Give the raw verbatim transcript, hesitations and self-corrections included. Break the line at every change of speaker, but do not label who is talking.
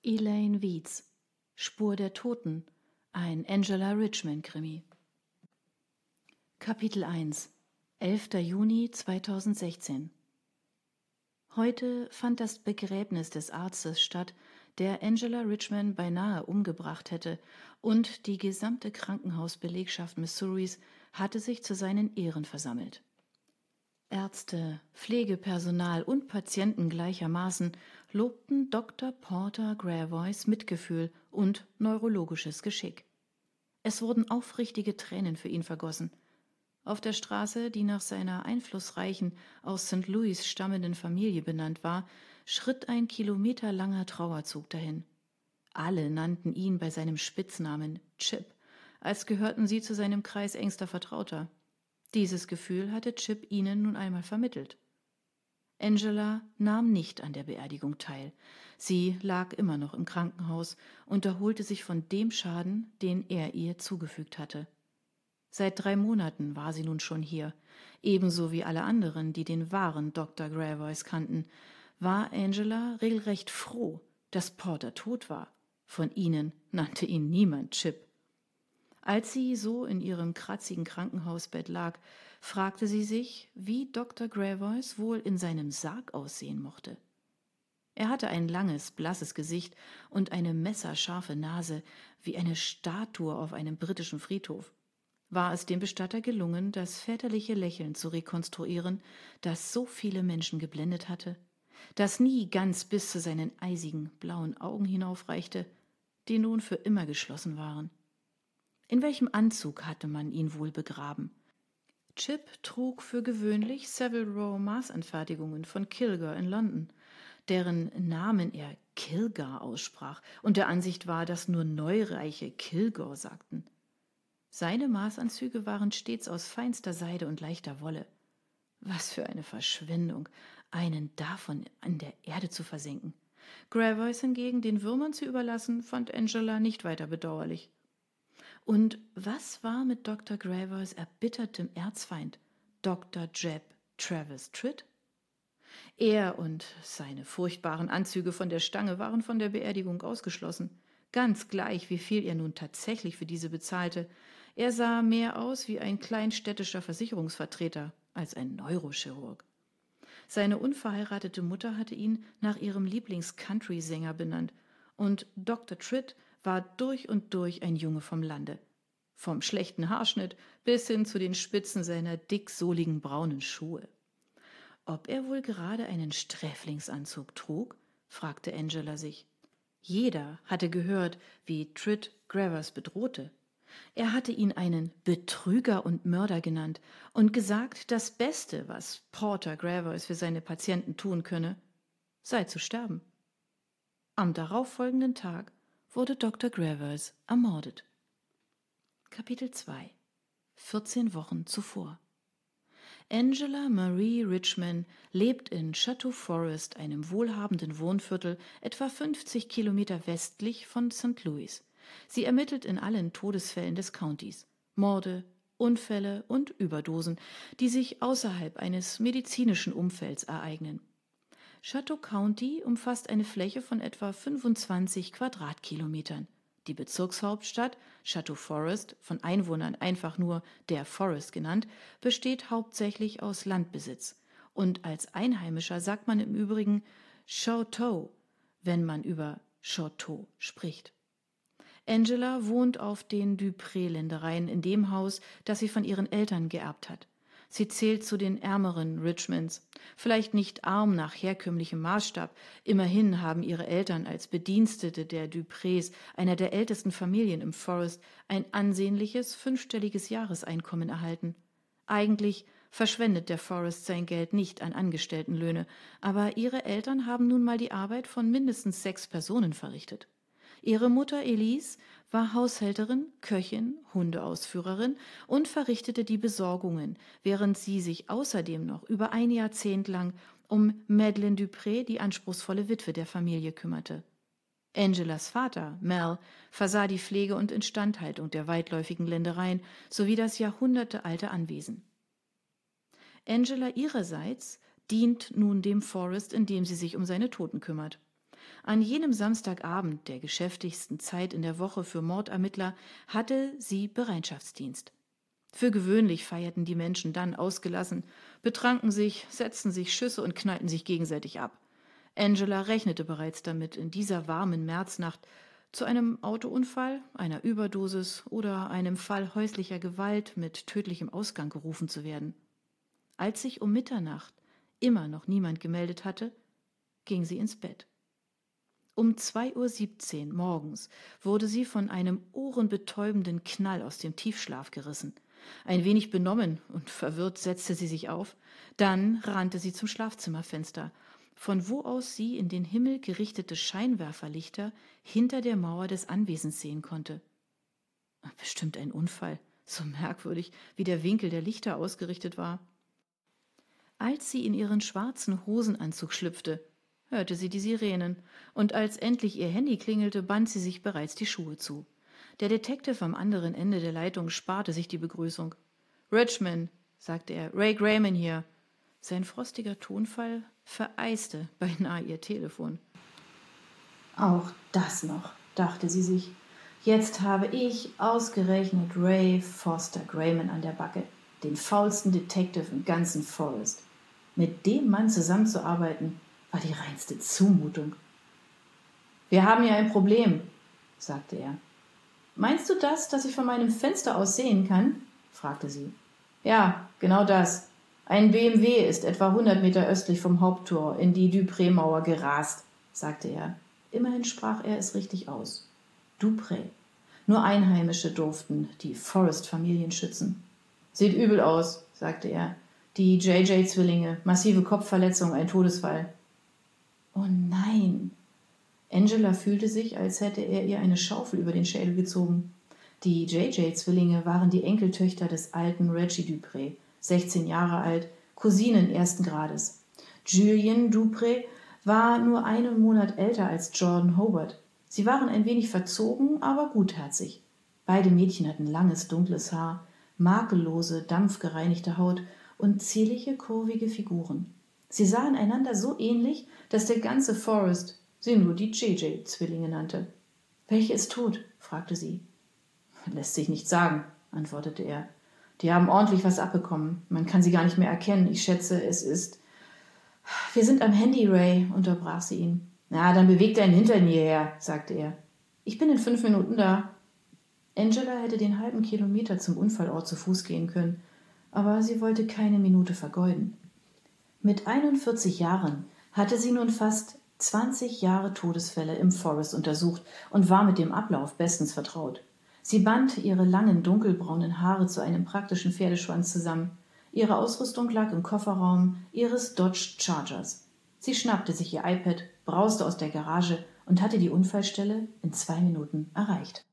Elaine Weeds, Spur der Toten, ein Angela Richman-Krimi. Kapitel eins, elfter Juni zweitausendsechzehn. Heute fand das Begräbnis des Arztes statt, der Angela Richman beinahe umgebracht hätte, und die gesamte Krankenhausbelegschaft Missouris hatte sich zu seinen Ehren versammelt. Ärzte, Pflegepersonal und Patienten gleichermaßen lobten Doktor Porter Gravois Mitgefühl und neurologisches Geschick. Es wurden aufrichtige Tränen für ihn vergossen. Auf der Straße, die nach seiner einflussreichen, aus Sankt Louis stammenden Familie benannt war, schritt ein kilometerlanger Trauerzug dahin. Alle nannten ihn bei seinem Spitznamen Chip, als gehörten sie zu seinem Kreis engster Vertrauter. Dieses Gefühl hatte Chip ihnen nun einmal vermittelt. Angela nahm nicht an der Beerdigung teil. Sie lag immer noch im Krankenhaus und erholte sich von dem Schaden, den er ihr zugefügt hatte. Seit drei Monaten war sie nun schon hier. Ebenso wie alle anderen, die den wahren Doktor Gravois kannten, war Angela regelrecht froh, dass Porter tot war. Von ihnen nannte ihn niemand Chip. Als sie so in ihrem kratzigen Krankenhausbett lag, fragte sie sich, wie Doktor Gravois wohl in seinem Sarg aussehen mochte. Er hatte ein langes, blasses Gesicht und eine messerscharfe Nase, wie eine Statue auf einem britischen Friedhof. War es dem Bestatter gelungen, das väterliche Lächeln zu rekonstruieren, das so viele Menschen geblendet hatte, das nie ganz bis zu seinen eisigen, blauen Augen hinaufreichte, die nun für immer geschlossen waren. In welchem Anzug hatte man ihn wohl begraben? Chip trug für gewöhnlich Savile Row Maßanfertigungen von Kilgar in London, deren Namen er Kilgar aussprach und der Ansicht war, dass nur Neureiche Kilgore sagten. Seine Maßanzüge waren stets aus feinster Seide und leichter Wolle. Was für eine Verschwendung, einen davon an der Erde zu versenken. Gravois hingegen den Würmern zu überlassen, fand Angela nicht weiter bedauerlich. Und was war mit Doktor Gravois erbittertem Erzfeind, Doktor Jeb Travis Tritt? Er und seine furchtbaren Anzüge von der Stange waren von der Beerdigung ausgeschlossen. Ganz gleich, wie viel er nun tatsächlich für diese bezahlte. Er sah mehr aus wie ein kleinstädtischer Versicherungsvertreter als ein Neurochirurg. Seine unverheiratete Mutter hatte ihn nach ihrem Lieblings-Country-Sänger benannt und Doktor Tritt war durch und durch ein Junge vom Lande. Vom schlechten Haarschnitt bis hin zu den Spitzen seiner dicksohligen braunen Schuhe. Ob er wohl gerade einen Sträflingsanzug trug, fragte Angela sich. Jeder hatte gehört, wie Tritt Gravois bedrohte. Er hatte ihn einen Betrüger und Mörder genannt und gesagt, das Beste, was Porter Gravois für seine Patienten tun könne, sei zu sterben. Am darauffolgenden Tag wurde Doktor Gravois ermordet. Kapitel zwei. vierzehn Wochen zuvor. Angela Marie Richman lebt in Chateau Forest, einem wohlhabenden Wohnviertel, etwa fünfzig Kilometer westlich von Sankt Louis. Sie ermittelt in allen Todesfällen des Countys, Morde, Unfälle und Überdosen, die sich außerhalb eines medizinischen Umfelds ereignen. Chateau County umfasst eine Fläche von etwa fünfundzwanzig Quadratkilometern. Die Bezirkshauptstadt, Chateau Forest, von Einwohnern einfach nur der Forest genannt, besteht hauptsächlich aus Landbesitz. Und als Einheimischer sagt man im Übrigen Chateau, wenn man über Chateau spricht. Angela wohnt auf den Dupré-Ländereien in dem Haus, das sie von ihren Eltern geerbt hat. Sie zählt zu den ärmeren Richmans. Vielleicht nicht arm nach herkömmlichem Maßstab. Immerhin haben ihre Eltern als Bedienstete der Duprés, einer der ältesten Familien im Forest, ein ansehnliches fünfstelliges Jahreseinkommen erhalten. Eigentlich verschwendet der Forest sein Geld nicht an Angestelltenlöhne, aber ihre Eltern haben nun mal die Arbeit von mindestens sechs Personen verrichtet. Ihre Mutter Elise war Haushälterin, Köchin, Hundeausführerin und verrichtete die Besorgungen, während sie sich außerdem noch über ein Jahrzehnt lang um Madeleine Dupré, die anspruchsvolle Witwe der Familie, kümmerte. Angelas Vater, Mel, versah die Pflege und Instandhaltung der weitläufigen Ländereien sowie das jahrhundertealte Anwesen. Angela ihrerseits dient nun dem Forest, indem sie sich um seine Toten kümmert. An jenem Samstagabend, der geschäftigsten Zeit in der Woche für Mordermittler, hatte sie Bereitschaftsdienst. Für gewöhnlich feierten die Menschen dann ausgelassen, betranken sich, setzten sich Schüsse und knallten sich gegenseitig ab. Angela rechnete bereits damit, in dieser warmen Märznacht zu einem Autounfall, einer Überdosis oder einem Fall häuslicher Gewalt mit tödlichem Ausgang gerufen zu werden. Als sich um Mitternacht immer noch niemand gemeldet hatte, ging sie ins Bett. Um zwei Uhr siebzehn morgens wurde sie von einem ohrenbetäubenden Knall aus dem Tiefschlaf gerissen. Ein wenig benommen und verwirrt setzte sie sich auf, dann rannte sie zum Schlafzimmerfenster, von wo aus sie in den Himmel gerichtete Scheinwerferlichter hinter der Mauer des Anwesens sehen konnte. Bestimmt ein Unfall, so merkwürdig, wie der Winkel der Lichter ausgerichtet war. Als sie in ihren schwarzen Hosenanzug schlüpfte, hörte sie die Sirenen, und als endlich ihr Handy klingelte, band sie sich bereits die Schuhe zu. Der Detective am anderen Ende der Leitung sparte sich die Begrüßung. »Richmond«, sagte er, »Ray Grayman hier.« Sein frostiger Tonfall vereiste beinahe ihr Telefon. »Auch das noch«, dachte sie sich. »Jetzt habe ich ausgerechnet Ray Foster Grayman an der Backe, den faulsten Detective im ganzen Forest. Mit dem Mann zusammenzuarbeiten, war die reinste Zumutung.« »Wir haben hier ein Problem«, sagte er. »Meinst du das, dass ich von meinem Fenster aus sehen kann?« fragte sie. »Ja, genau das. Ein B M W ist etwa hundert Meter östlich vom Haupttor in die Dupré-Mauer gerast«, sagte er. Immerhin sprach er es richtig aus. Dupré. Nur Einheimische durften die Forrest-Familien schützen. »Sieht übel aus«, sagte er. »Die J J-Zwillinge, massive Kopfverletzung, ein Todesfall.« »Oh nein!« Angela fühlte sich, als hätte er ihr eine Schaufel über den Schädel gezogen. Die J J-Zwillinge waren die Enkeltöchter des alten Reggie Dupré, sechzehn Jahre alt, Cousinen ersten Grades. Julian Dupré war nur einen Monat älter als Jordan Hobart. Sie waren ein wenig verzogen, aber gutherzig. Beide Mädchen hatten langes, dunkles Haar, makellose, dampfgereinigte Haut und zierliche, kurvige Figuren. Sie sahen einander so ähnlich, dass der ganze Forest sie nur die J J-Zwillinge nannte. »Welche ist tot?« fragte sie. »Lässt sich nicht sagen«, antwortete er. »Die haben ordentlich was abbekommen. Man kann sie gar nicht mehr erkennen. Ich schätze, es ist...« »Wir sind am Handy, Ray«, unterbrach sie ihn. »Na, dann beweg deinen Hintern hierher«, sagte er. »Ich bin in fünf Minuten da.« Angela hätte den halben Kilometer zum Unfallort zu Fuß gehen können, aber sie wollte keine Minute vergeuden. Mit einundvierzig Jahren hatte sie nun fast zwanzig Jahre Todesfälle im Forest untersucht und war mit dem Ablauf bestens vertraut. Sie band ihre langen, dunkelbraunen Haare zu einem praktischen Pferdeschwanz zusammen. Ihre Ausrüstung lag im Kofferraum ihres Dodge Chargers. Sie schnappte sich ihr iPad, brauste aus der Garage und hatte die Unfallstelle in zwei Minuten erreicht.